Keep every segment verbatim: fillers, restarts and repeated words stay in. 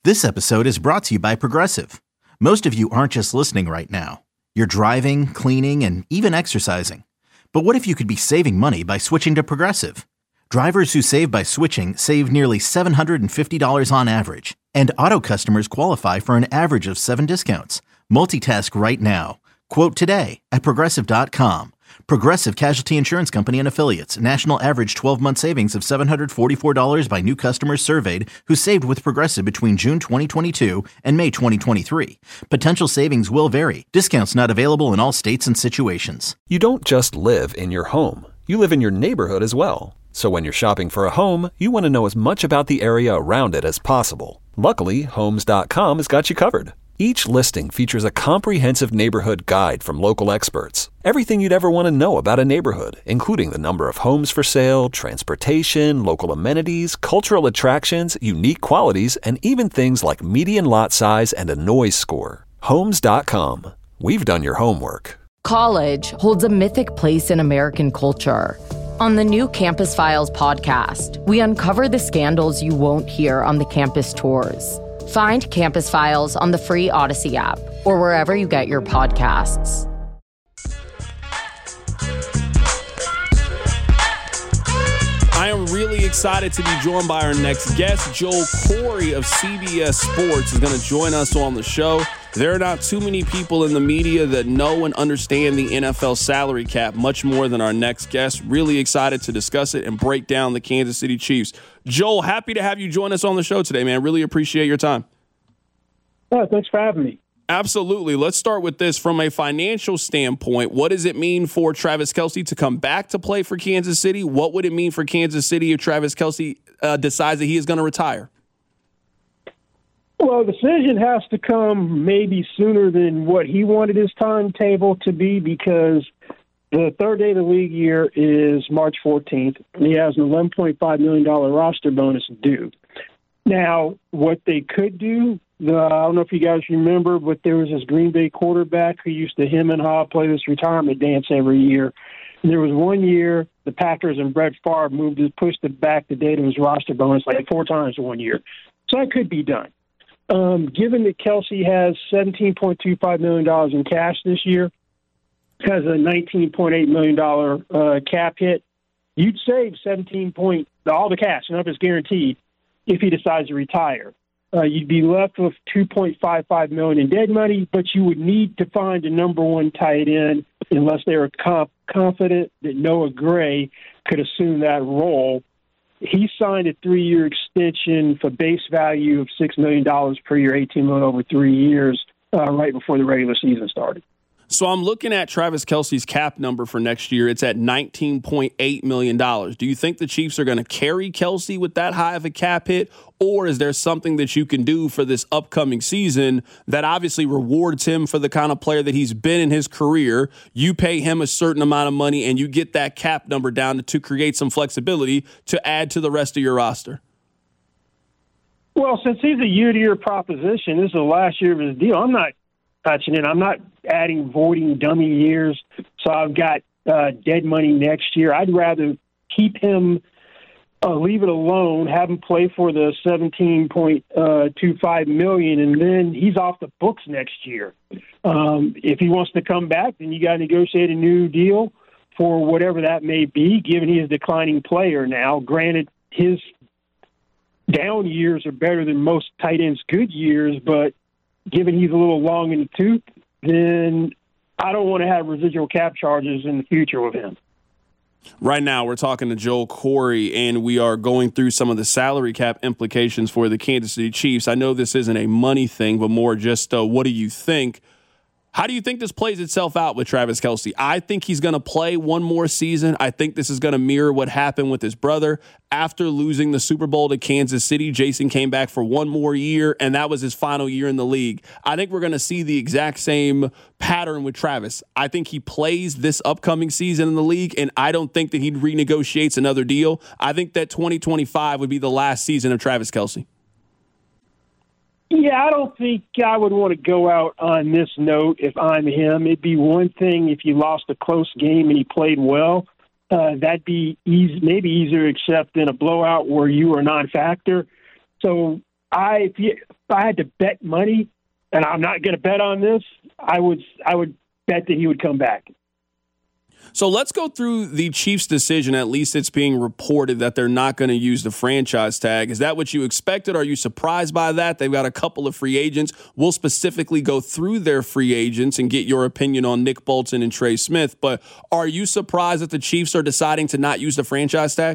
This episode is brought to you by Progressive. Most of you aren't just listening right now. You're driving, cleaning, and even exercising. But what if you could be saving money by switching to Progressive? Drivers who save by switching save nearly seven hundred fifty dollars on average. And auto customers qualify for an average of seven discounts. Multitask right now. Quote today at Progressive dot com. Progressive Casualty Insurance Company and Affiliates. National average twelve-month savings of seven hundred forty-four dollars by new customers surveyed who saved with Progressive between June twenty twenty-two and May twenty twenty-three. Potential savings will vary. Discounts not available in all states and situations. You don't just live in your home. You live in your neighborhood as well. So when you're shopping for a home, you want to know as much about the area around it as possible. Luckily, Homes dot com has got you covered. Each listing features a comprehensive neighborhood guide from local experts. Everything you'd ever want to know about a neighborhood, including the number of homes for sale, transportation, local amenities, cultural attractions, unique qualities, and even things like median lot size and a noise score. Homes dot com. We've done your homework. College holds a mythic place in American culture. On the new Campus Files podcast, we uncover the scandals you won't hear on the campus tours. Find Campus Files on the free Odyssey app or wherever you get your podcasts. I am really excited to be joined by our next guest. Joel Corry of C B S Sports is going to join us on the show. There are not too many people in the media that know and understand the N F L salary cap much more than our next guest. Really excited to discuss it and break down the Kansas City Chiefs. Joel, happy to have you join us on the show today, man. Really appreciate your time. Oh, thanks for having me. Absolutely. Let's start with this. From a financial standpoint, what does it mean for Travis Kelce to come back to play for Kansas City? What would it mean for Kansas City if Travis Kelce uh, decides that he is going to retire? Well, the decision has to come maybe sooner than what he wanted his timetable to be, because the third day of the league year is March fourteenth, and he has an eleven point five million dollars roster bonus due. Now, what they could do, the, I don't know if you guys remember, but there was this Green Bay quarterback who used to him and Ha play this retirement dance every year. And there was one year the Packers and Brett Favre moved to pushed it back the date of his roster bonus like four times in one year. So that could be done. Um, given that Kelce has seventeen point two five million dollars in cash this year, has a nineteen point eight million dollars uh, cap hit, you'd save seventeen point all the cash, none of it's guaranteed, if he decides to retire. Uh, you'd be left with two point five five million dollars in dead money, but you would need to find a number one tight end unless they were comp- confident that Noah Gray could assume that role. He signed a three-year extension for base value of six million dollars per year, eighteen million dollars over three years, uh, right before the regular season started. So I'm looking at Travis Kelce's cap number for next year. It's at nineteen point eight million dollars. Do you think the Chiefs are going to carry Kelce with that high of a cap hit, or is there something that you can do for this upcoming season that obviously rewards him for the kind of player that he's been in his career? You pay him a certain amount of money, and you get that cap number down to, to create some flexibility to add to the rest of your roster. Well, since he's a year-to-year proposition, this is the last year of his deal. I'm not touching it. I'm not adding voiding dummy years, so I've got uh, dead money next year. I'd rather keep him, uh, leave it alone, have him play for the seventeen point two five million dollars, and then he's off the books next year. Um, if he wants to come back, then you got to negotiate a new deal for whatever that may be, given he's a declining player now. Granted, his down years are better than most tight ends' good years, but given he's a little long in the tooth, then I don't want to have residual cap charges in the future with him. Right now, we're talking to Joel Corry, and we are going through some of the salary cap implications for the Kansas City Chiefs. I know this isn't a money thing, but more just uh, what do you think? How do you think this plays itself out with Travis Kelce? I think he's going to play one more season. I think this is going to mirror what happened with his brother. After losing the Super Bowl to Kansas City, Jason came back for one more year, and that was his final year in the league. I think we're going to see the exact same pattern with Travis. I think he plays this upcoming season in the league, and I don't think that he renegotiates another deal. I think that twenty twenty-five would be the last season of Travis Kelce. Yeah, I don't think I would want to go out on this note if I'm him. It'd be one thing if you lost a close game and he played well. Uh, that'd be easy, maybe easier to accept than a blowout where you were a non-factor. So I if, you, if I had to bet money, and I'm not going to bet on this, I would I would bet that he would come back. So let's go through the Chiefs' decision. At least it's being reported that they're not going to use the franchise tag. Is that what you expected? Are you surprised by that? They've got a couple of free agents. We'll specifically go through their free agents and get your opinion on Nick Bolton and Trey Smith. But are you surprised that the Chiefs are deciding to not use the franchise tag?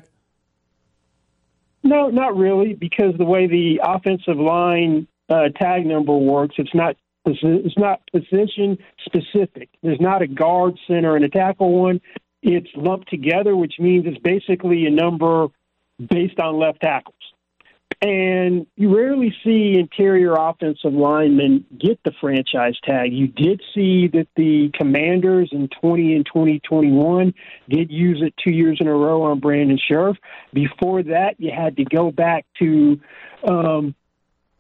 No, not really, because the way the offensive line uh, tag number works, it's not It's not position specific. There's not a guard, center, and a tackle one. It's lumped together, which means it's basically a number based on left tackles. And you rarely see interior offensive linemen get the franchise tag. You did see that the Commanders in twenty and twenty twenty-one did use it two years in a row on Brandon Scherff. Before that, you had to go back to um, –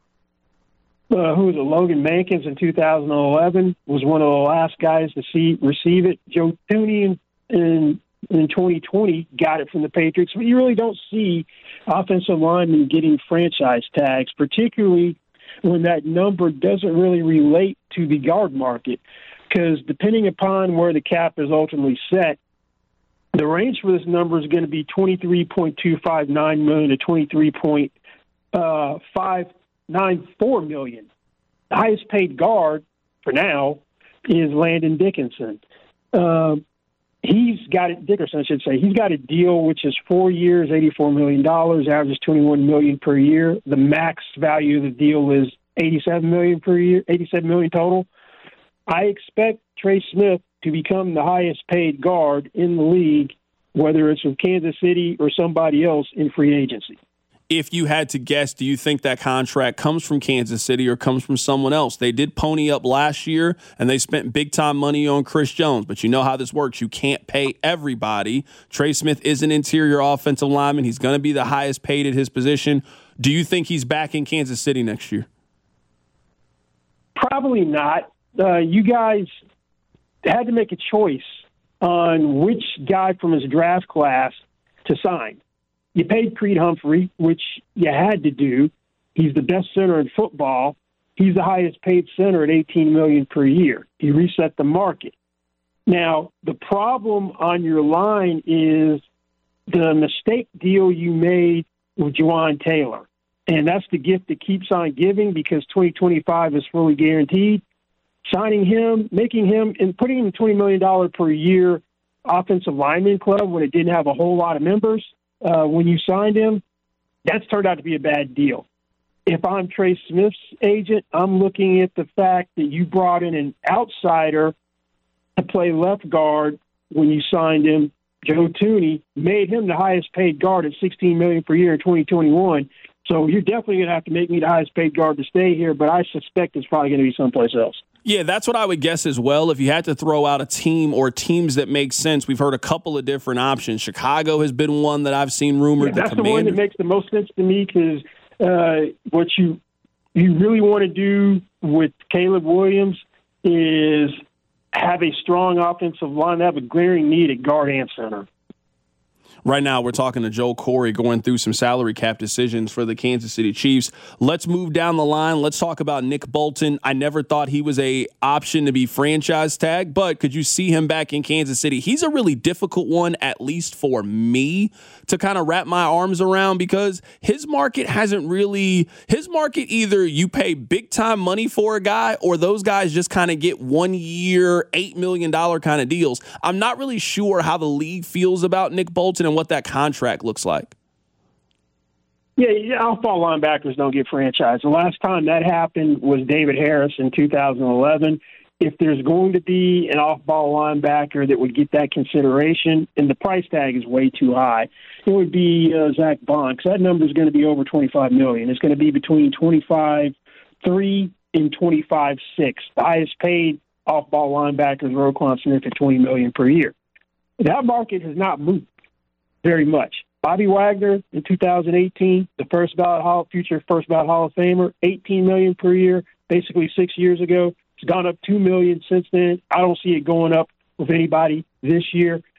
Uh, who was it? Logan Mankins in two thousand eleven was one of the last guys to see receive it. Joe Thuney in, in in twenty twenty got it from the Patriots. But you really don't see offensive linemen getting franchise tags, particularly when that number doesn't really relate to the guard market. Because depending upon where the cap is ultimately set, the range for this number is going to be twenty-three point two five nine million to twenty-three point five nine four million. The highest paid guard for now is Landon Dickinson. Um, he's got it. Dickerson, I should say. He's got a deal which is four years, eighty-four million dollars, averages twenty-one million per year. The max value of the deal is eighty-seven million per year, eighty-seven million total. I expect Trey Smith to become the highest paid guard in the league, whether it's with Kansas City or somebody else in free agency. If you had to guess, do you think that contract comes from Kansas City or comes from someone else? They did pony up last year, and they spent big-time money on Chris Jones. But you know how this works. You can't pay everybody. Trey Smith is an interior offensive lineman. He's going to be the highest paid at his position. Do you think he's back in Kansas City next year? Probably not. Uh, you guys had to make a choice on which guy from his draft class to sign. You paid Creed Humphrey, which you had to do. He's the best center in football. He's the highest paid center at eighteen million dollars per year. He reset the market. Now, the problem on your line is the mistake deal you made with Juwan Taylor. And that's the gift that keeps on giving because twenty twenty-five is fully guaranteed. Signing him, making him, and putting him in twenty million dollars per year offensive lineman club when it didn't have a whole lot of members. Uh, when you signed him, that's turned out to be a bad deal. If I'm Trey Smith's agent, I'm looking at the fact that you brought in an outsider to play left guard when you signed him. Joe Thuney made him the highest paid guard at sixteen million dollars per year in twenty twenty-one. So you're definitely going to have to make me the highest paid guard to stay here, but I suspect it's probably going to be someplace else. Yeah, that's what I would guess as well. If you had to throw out a team or teams that make sense, we've heard a couple of different options. Chicago has been one that I've seen rumored. Yeah, that's the, the one that makes the most sense to me because uh, what you you really want to do with Caleb Williams is have a strong offensive line. They have a glaring need at guard and center. Right now, we're talking to Joel Corry going through some salary cap decisions for the Kansas City Chiefs. Let's move down the line. Let's talk about Nick Bolton. I never thought he was a option to be franchise tag, but could you see him back in Kansas City? He's a really difficult one, at least for me, to kind of wrap my arms around because his market hasn't really – his market either you pay big-time money for a guy or those guys just kind of get one-year, eight million dollars kind of deals. I'm not really sure how the league feels about Nick Bolton and what that contract looks like. Yeah, yeah, off-ball linebackers don't get franchised. The last time that happened was David Harris in two thousand eleven. If there's going to be an off-ball linebacker that would get that consideration, and the price tag is way too high, it would be uh, Zach Bond, because that number is going to be over twenty-five million dollars. It's going to be between twenty-five three and twenty-five six. The highest paid off-ball linebacker is Roquan Smith at twenty million dollars per year. That market has not moved very much. Bobby Wagner in two thousand eighteen, the first ballot Hall, future first ballot Hall of Famer, eighteen million dollars per year, basically six years ago. It's gone up two million dollars since then. I don't see it going up with anybody this year.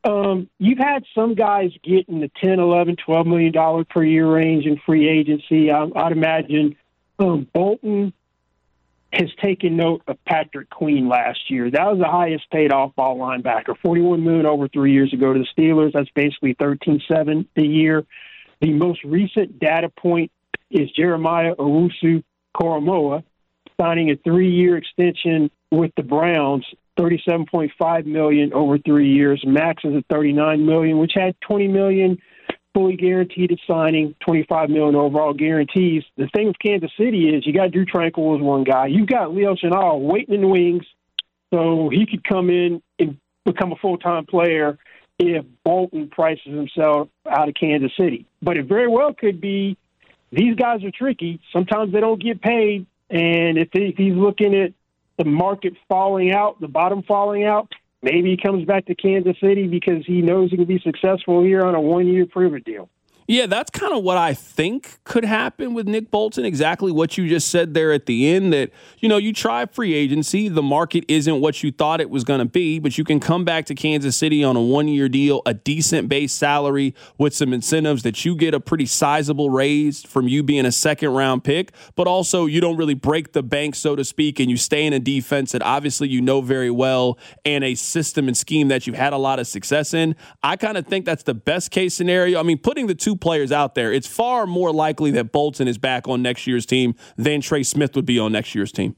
Um, you've had some guys get in the ten, eleven, twelve million dollars per year range in free agency. I, I'd imagine um, Bolton has taken note of Patrick Queen last year. That was the highest paid off-ball linebacker, forty-one million dollars over three years ago to the Steelers. That's basically thirteen seven a year. The most recent data point is Jeremiah Owusu-Koramoah signing a three-year extension with the Browns, thirty-seven point five million dollars over three years. Max is at thirty-nine million dollars, which had twenty million dollars fully guaranteed at signing, twenty-five million dollars overall guarantees. The thing with Kansas City is you got Drew Tranquill as one guy. You've got Leo Chenal waiting in the wings, so he could come in and become a full-time player if Bolton prices himself out of Kansas City. But it very well could be these guys are tricky. Sometimes they don't get paid, and if, if he's looking at the market falling out, the bottom falling out, maybe he comes back to Kansas City because he knows he can be successful here on a one-year prove-it deal. Yeah, that's kind of what I think could happen with Nick Bolton. Exactly what you just said there at the end, that, you know, you try free agency, the market isn't what you thought it was going to be, but you can come back to Kansas City on a one-year deal, a decent base salary with some incentives that you get a pretty sizable raise from you being a second-round pick, but also you don't really break the bank, so to speak, and you stay in a defense that obviously you know very well and a system and scheme that you've had a lot of success in. I kind of think that's the best-case scenario. I mean, putting the two players out there, it's far more likely that Bolton is back on next year's team than Trey Smith would be on next year's team.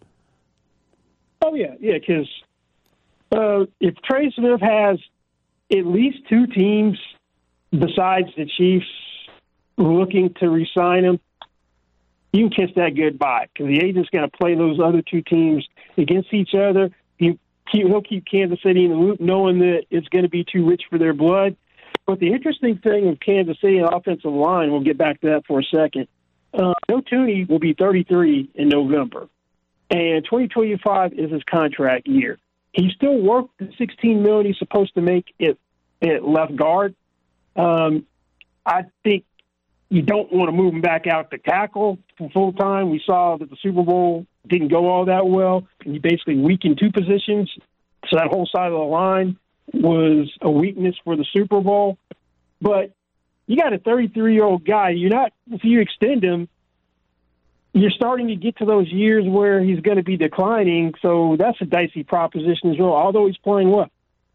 Oh, yeah, yeah, because uh, if Trey Smith has at least two teams besides the Chiefs looking to re-sign him, you can kiss that goodbye because the agent's going to play those other two teams against each other. He, he'll keep Kansas City in the loop knowing that it's going to be too rich for their blood. But the interesting thing with Kansas City and offensive line, we'll get back to that for a second. Uh, Joe Thuney will be thirty-three in November, and twenty twenty-five is his contract year. He still worked the sixteen million dollars he's supposed to make at, at left guard. Um, I think you don't want to move him back out to tackle for full time. We saw that the Super Bowl didn't go all that well, and you basically weakened two positions. So that whole side of the line was a weakness for the Super Bowl. But you got a thirty-three-year-old guy. You're not, if you extend him, you're starting to get to those years where he's going to be declining. So that's a dicey proposition as well, although he's playing well.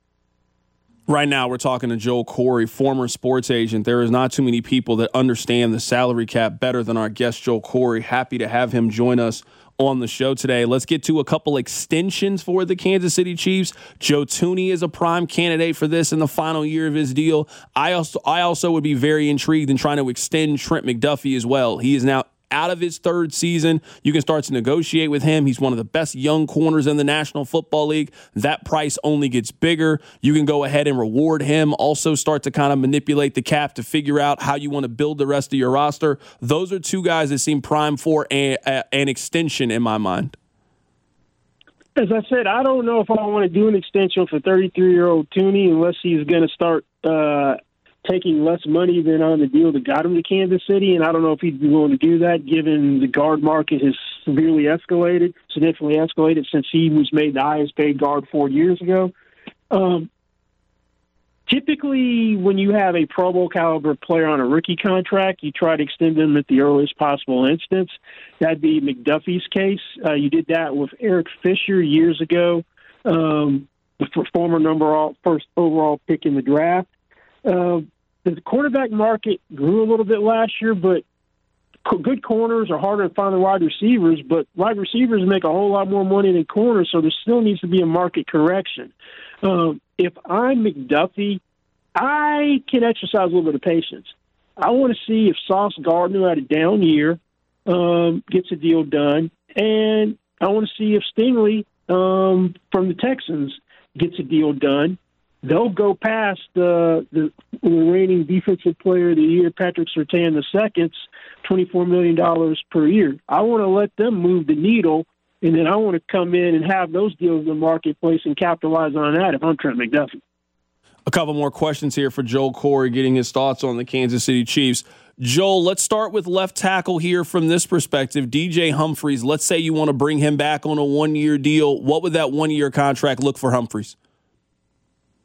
Right now, we're talking to Joel Corry, former sports agent. There is not too many people that understand the salary cap better than our guest, Joel Corry. Happy to have him join us on the show today. Let's get to a couple extensions for the Kansas City Chiefs. Joe Thuney is a prime candidate for this in the final year of his deal. I also, I also would be very intrigued in trying to extend Trent McDuffie as well. He is now out of his third season. You can start to negotiate with him. He's one of the best young corners in the National Football League. That price only gets bigger. You can go ahead and reward him. Also start to kind of manipulate the cap to figure out how you want to build the rest of your roster. Those are two guys that seem prime for a, a, an extension in my mind. As I said, I don't know if I want to do an extension for thirty-three-year-old Thuney unless he's going to start uh, taking less money than on the deal that got him to Kansas City, and I don't know if he'd be willing to do that given the guard market has severely escalated, significantly escalated since he was made the highest paid guard four years ago. Um, typically, when you have a Pro Bowl caliber player on a rookie contract, you try to extend them at the earliest possible instance. That'd be McDuffie's case. Uh, you did that with Eric Fisher years ago, um, the former number all, first overall pick in the draft. Uh, the quarterback market grew a little bit last year, but good corners are harder to find than wide receivers, but wide receivers make a whole lot more money than corners, so there still needs to be a market correction. Um, if I'm McDuffie, I can exercise a little bit of patience. I want to see if Sauce Gardner had a down year um, gets a deal done, and I want to see if Stingley um, from the Texans gets a deal done. They'll go past uh, the reigning defensive player of the year, Patrick Surtain the second's twenty-four million dollars per year. I want to let them move the needle, and then I want to come in and have those deals in the marketplace and capitalize on that if I'm Trent McDuffie. A couple more questions here for Joel Corry, getting his thoughts on the Kansas City Chiefs. Joel, let's start with left tackle here from this perspective. D J Humphries, let's say you want to bring him back on a one-year deal. What would that one-year contract look for Humphries?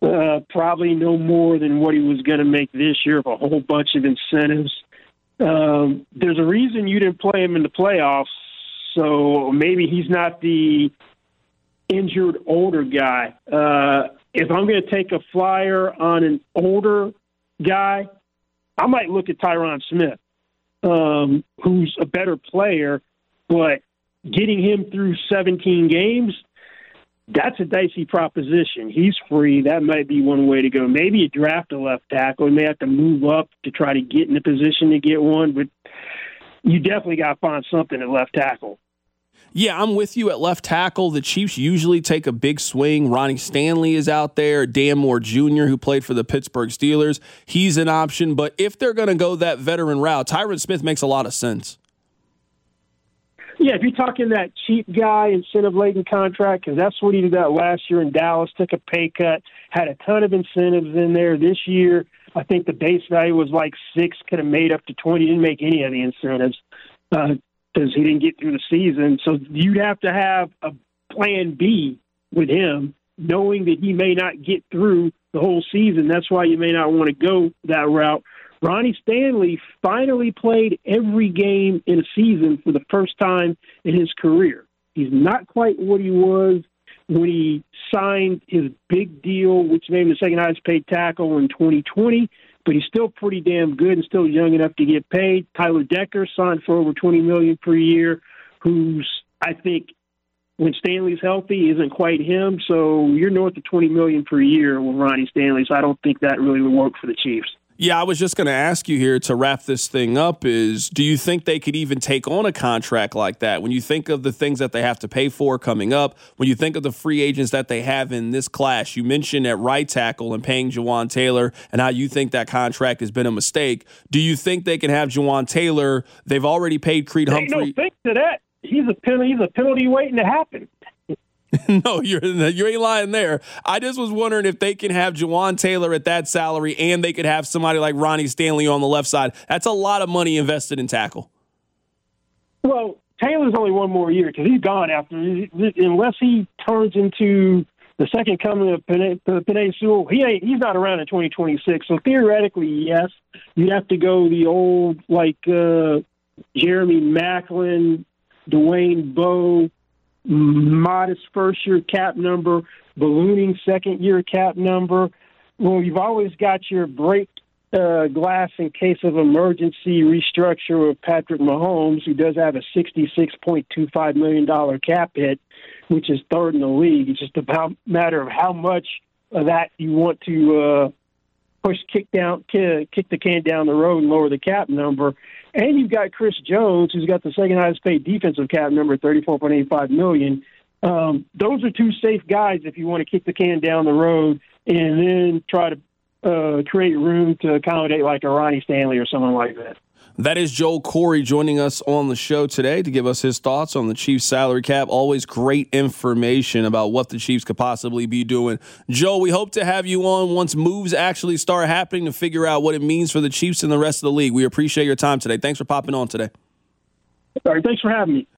Uh, probably no more than what he was going to make this year with a whole bunch of incentives. Um, there's a reason you didn't play him in the playoffs, so maybe he's not the injured older guy. Uh, if I'm going to take a flyer on an older guy, I might look at Tyron Smith, um, who's a better player, but getting him through seventeen games, that's a dicey proposition. He's free. That might be one way to go. Maybe you draft a left tackle. You may have to move up to try to get in a position to get one, but you definitely got to find something at left tackle. Yeah, I'm with you at left tackle. The Chiefs usually take a big swing. Ronnie Stanley is out there. Dan Moore Junior, who played for the Pittsburgh Steelers, he's an option. But if they're going to go that veteran route, Tyron Smith makes a lot of sense. Yeah, if you're talking that cheap guy, incentive-laden contract, because that's what he did that last year in Dallas, took a pay cut, had a ton of incentives in there. This year, I think the base value was like six, could have made up to twenty, didn't make any of the incentives. Uh, because he didn't get through the season. So you'd have to have a plan B with him, knowing that he may not get through the whole season. That's why you may not want to go that route. Ronnie Stanley finally played every game in a season for the first time in his career. He's not quite what he was when he signed his big deal, which made him the second highest paid tackle in twenty twenty. But he's still pretty damn good and still young enough to get paid. Tyler Decker signed for over twenty million dollars per year, who's, I think, when Stanley's healthy, isn't quite him. So you're north of twenty million dollars per year with Ronnie Stanley, so I don't think that really would work for the Chiefs. Yeah, I was just going to ask you here to wrap this thing up is, do you think they could even take on a contract like that? When you think of the things that they have to pay for coming up, when you think of the free agents that they have in this class, you mentioned at right tackle and paying Jawaan Taylor and how you think that contract has been a mistake. Do you think they can have Jawaan Taylor? They've already paid Creed Ain't Humphrey. no think to that. He's a penalty, he's a penalty waiting to happen. No, you're you ain't lying there. I just was wondering if they can have Jawaan Taylor at that salary and they could have somebody like Ronnie Stanley on the left side. That's a lot of money invested in tackle. Well, Taylor's only one more year because he's gone after. Unless he turns into the second coming of Penei Sewell, he ain't, he's not around in twenty twenty-six. So theoretically, yes, you'd have to go the old, like, uh, Jeremy Maclin, Dwayne Bowe, modest first-year cap number, ballooning second-year cap number. Well, you've always got your break uh, glass in case of emergency restructure with Patrick Mahomes, who does have a sixty-six point two five million dollars cap hit, which is third in the league. It's just a matter of how much of that you want to uh, push, kick down, kick the can down the road and lower the cap number. And you've got Chris Jones, who's got the second highest paid defensive cap number, thirty-four point eight five million dollars. Um, those are two safe guys if you want to kick the can down the road and then try to uh, create room to accommodate like a Ronnie Stanley or someone like that. That is Joel Corry joining us on the show today to give us his thoughts on the Chiefs salary cap. Always great information about what the Chiefs could possibly be doing. Joe, we hope to have you on once moves actually start happening to figure out what it means for the Chiefs and the rest of the league. We appreciate your time today. Thanks for popping on today. All right, thanks for having me.